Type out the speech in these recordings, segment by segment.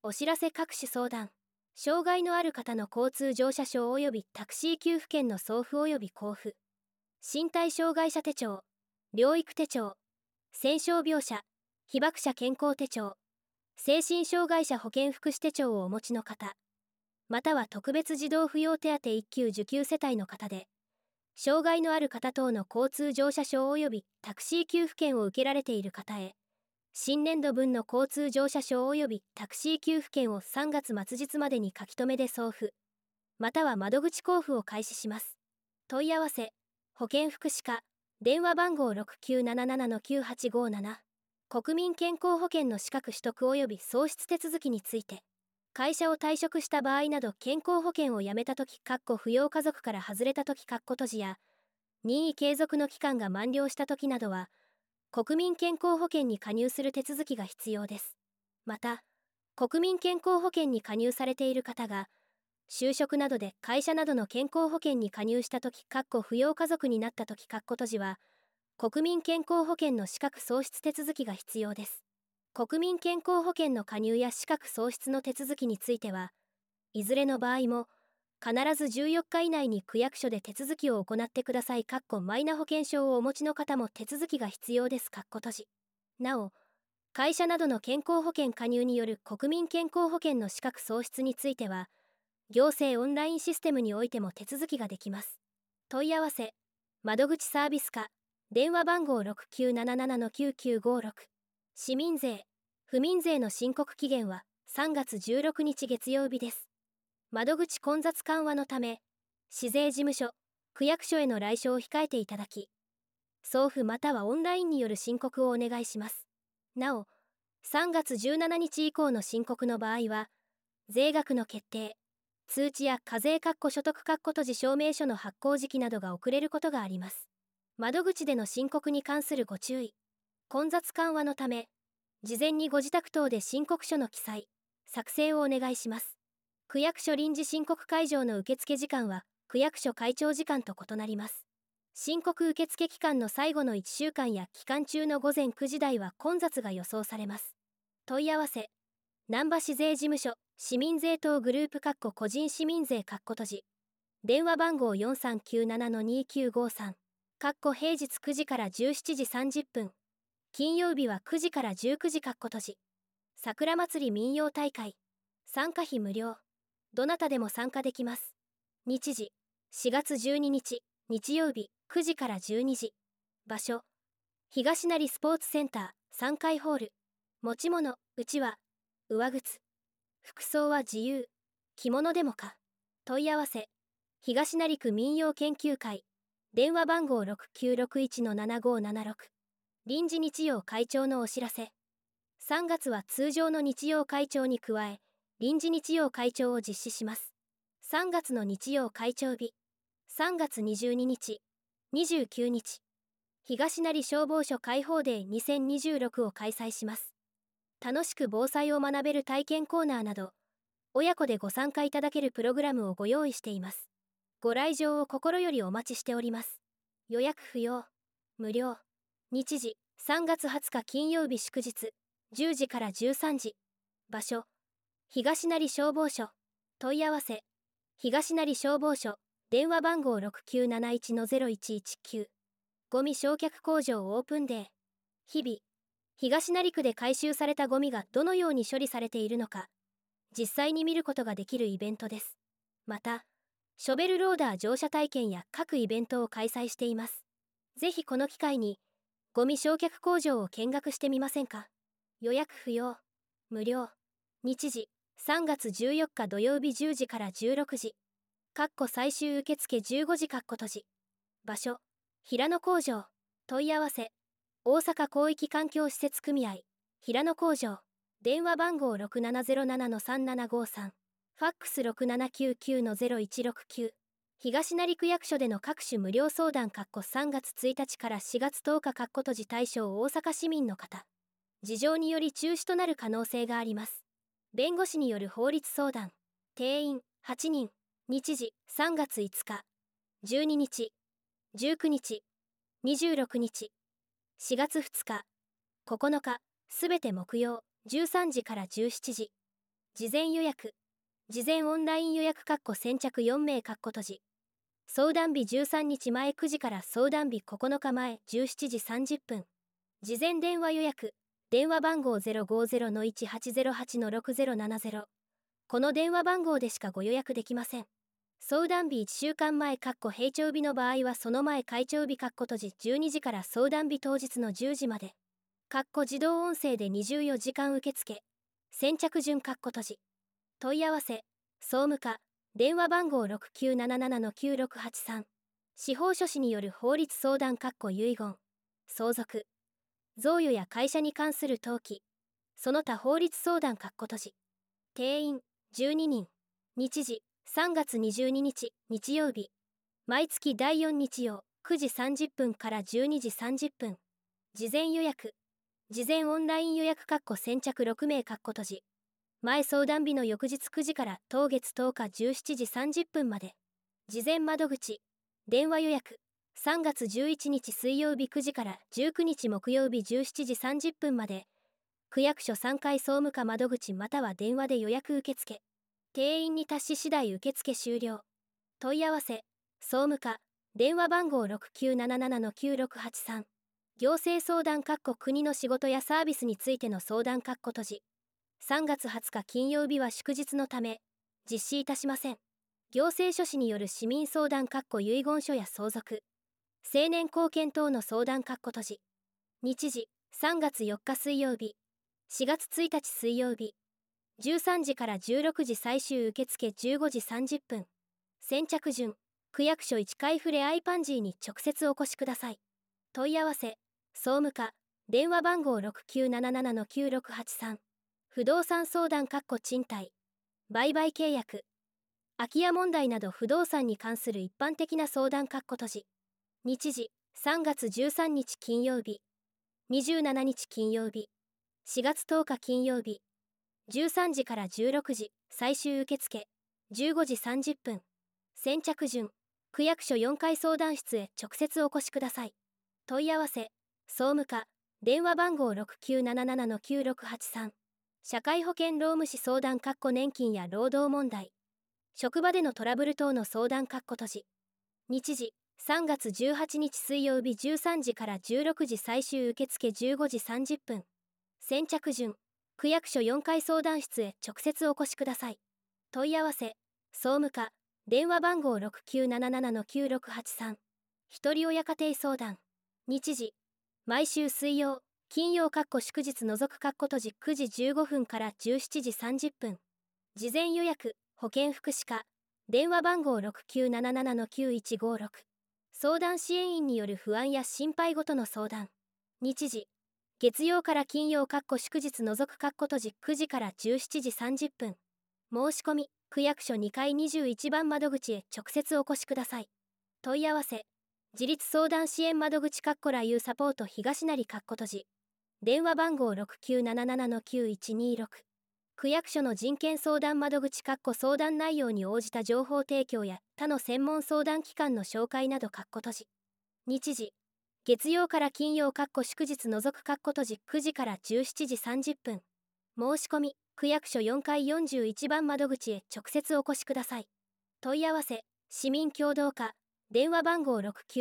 お知らせ各種相談。障害のある方の交通乗車証及びタクシー給付券の送付及び交付。身体障害者手帳、療育手帳、戦傷病者、被爆者健康手帳、精神障害者保健福祉手帳をお持ちの方、または特別児童扶養手当1級受給世帯の方で、障害のある方等の交通乗車証及びタクシー給付券を受けられている方へ、新年度分の交通乗車証及びタクシー給付券を3月末日までに書き留めで送付、または窓口交付を開始します。問い合わせ、保健福祉課、電話番号 6977-9857。国民健康保険の資格取得及び創出手続きについて、会社を退職した場合など健康保険を辞めたとき扶養家族から外れたとき閉じや、任意継続の期間が満了したときなどは、国民健康保険に加入する手続きが必要です。また、国民健康保険に加入されている方が、就職などで会社などの健康保険に加入したとき扶養家族になったとき閉じは、国民健康保険の資格創出手続きが必要です。国民健康保険の加入や資格創出の手続きについては、いずれの場合も、必ず14日以内に区役所で手続きを行ってください。マイナ保険証をお持ちの方も手続きが必要です。なお、会社などの健康保険加入による国民健康保険の資格創出については、行政オンラインシステムにおいても手続きができます。問い合わせ、窓口サービス課、電話番号 6977-9956。市民税、府民税の申告期限は3月16日月曜日です。窓口混雑緩和のため、市税事務所、区役所への来所を控えていただき、送付またはオンラインによる申告をお願いします。なお、3月17日以降の申告の場合は、税額の決定、通知や課税所得閉じ証明書の発行時期などが遅れることがあります。窓口での申告に関するご注意。混雑緩和のため、事前にご自宅等で申告書の記載、作成をお願いします。区役所臨時申告会場の受付時間は、区役所開庁時間と異なります。申告受付期間の最後の1週間や期間中の午前9時台は混雑が予想されます。問い合わせ、難波市税事務所、市民税等グループ個人市民税閉じ。電話番号 4397-2953。平日9時から17時30分。金曜日は9時から19時閉じ。桜祭り民謡大会。参加費無料。どなたでも参加できます。日時、4月12日、日曜日、9時から12時。場所、東成スポーツセンター、3階ホール。持ち物、うちわ、上靴。服装は自由。着物でもか。問い合わせ、東成区民謡研究会。電話番号 6961-7576。臨時日曜開庁のお知らせ。3月は通常の日曜開庁に加え、臨時日曜開庁を実施します。3月の日曜開庁日、3月22日、29日、東成消防署開放デー2026を開催します。楽しく防災を学べる体験コーナーなど、親子でご参加いただけるプログラムをご用意しています。ご来場を心よりお待ちしております。予約不要、無料。日時、3月20日金曜日祝日、10時から13時。場所、東成消防署。問い合わせ、東成消防署。電話番号 6971-0119。ゴミ焼却工場オープンデー。日々、東成区で回収されたゴミがどのように処理されているのか、実際に見ることができるイベントです。また、ショベルローダー乗車体験や各イベントを開催しています。ぜひこの機会に、ゴミ焼却工場を見学してみませんか？予約不要、無料。日時、3月14日土曜日10時から16時。最終受付15時閉じ。場所、平野工場。問い合わせ、大阪広域環境施設組合、平野工場。電話番号 6707-3753。ファックス 6799-0169。東成区役所での各種無料相談3月1日から4月10日閉じ対象大阪市民の方。事情により中止となる可能性があります。弁護士による法律相談。定員8人。日時3月5日、12日、19日、26日、4月2日、9日、すべて木曜、13時から17時。 事前予約、事前オンライン予約先着4名閉じ。相談日13日前9時から相談日9日前17時30分。事前電話予約、電話番号 050-1808-6070。この電話番号でしかご予約できません。相談日1週間前閉帳日の場合はその前開帳日閉じ12時から相談日当日の10時まで。自動音声で24時間受付。先着順閉じ。問い合わせ、総務課、電話番号 6977-9683。司法書士による法律相談遺言、相続、贈与や会社に関する登記、その他法律相談閉じ。定員、12人。日時、3月22日、日曜日。毎月第4日曜、9時30分から12時30分。事前予約、事前オンライン予約先着6名閉じ。前相談日の翌日9時から当月10日17時30分まで。事前窓口、電話予約、3月11日水曜日9時から19日木曜日17時30分まで。区役所3階総務課窓口または電話で予約受付。定員に達し次第受付終了。問い合わせ、総務課、電話番号 6977-9683。行政相談国の仕事やサービスについての相談閉じ。3月20日金曜日は祝日のため、実施いたしません。行政書士による市民相談遺言書や相続、成年後見等の相談閉じ。日時、3月4日水曜日、4月1日水曜日、13時から16時最終受付15時30分。先着順、区役所1階フレアイパンジーに直接お越しください。問い合わせ、総務課、電話番号 6977-9683。不動産相談賃貸、売買契約、空き家問題など不動産に関する一般的な相談閉じ。日時、3月13日金曜日、27日金曜日、4月10日金曜日、13時から16時、最終受付、15時30分。先着順、区役所4階相談室へ直接お越しください。問い合わせ、総務課、電話番号 6977-9683。社会保険労務士相談年金や労働問題、職場でのトラブル等の相談閉じ。日時、3月18日水曜日13時から16時最終受付15時30分。先着順、区役所4階相談室へ直接お越しください。問い合わせ、総務課、電話番号 6977-9683。ひとり親家庭相談。日時、毎週水曜、金曜祝日除く閉じ9時15分から17時30分。事前予約、保健福祉課、電話番号 6977-9156。相談支援員による不安や心配事の相談。日時、月曜から金曜祝日除く閉じ9時から17時30分。申し込み、区役所2階21番窓口へ直接お越しください。問い合わせ、自立相談支援窓口ラユーサポート東成閉じ。電話番号 6977-9126。区役所の人権相談窓口相談内容に応じた情報提供や他の専門相談機関の紹介など閉じ。日時、月曜から金曜祝日除く閉じ9時から17時30分。申し込み、区役所4階41番窓口へ直接お越しください。問い合わせ、市民協働課、電話番号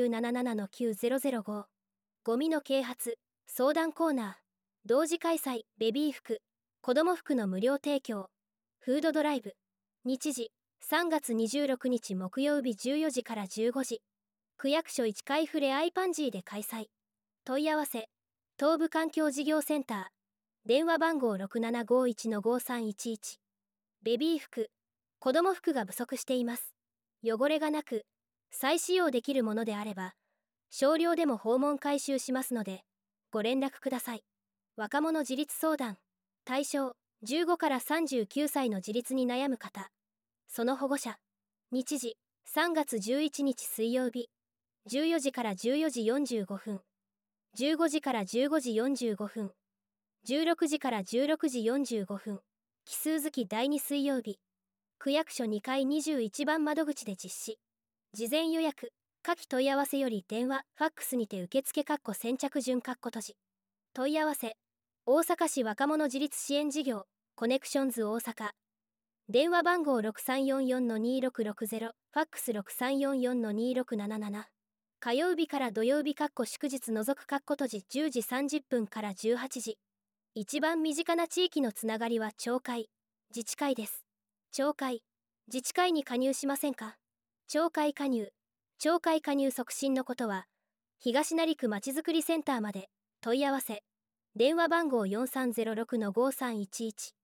6977-9005。ゴミの啓発、相談コーナー、同時開催、ベビー服、子供服の無料提供、フードドライブ。日時、3月26日木曜日14時から15時。区役所1階フレアイパンジーで開催。問い合わせ、東部環境事業センター、電話番号 6751-5311。ベビー服、子供服が不足しています。汚れがなく、再使用できるものであれば、少量でも訪問回収しますので、ご連絡ください。若者自立相談。対象、15から39歳の自立に悩む方。その保護者。日時、3月11日水曜日。14時から14時45分。15時から15時45分。16時から16時45分。奇数月第2水曜日。区役所2階21番窓口で実施。事前予約、下記問い合わせより電話、ファックスにて受付先着順閉じ。問い合わせ、大阪市若者自立支援事業、 コネクションズ大阪。電話番号6344-2660、ファックス6344-2677。火曜日から土曜日祝日除く閉じ10時30分から18時。一番身近な地域のつながりは町会、自治会です。町会、自治会に加入しませんか？町会加入。町会加入促進のことは、東成区まちづくりセンターまで問い合わせ。電話番号4306-5311。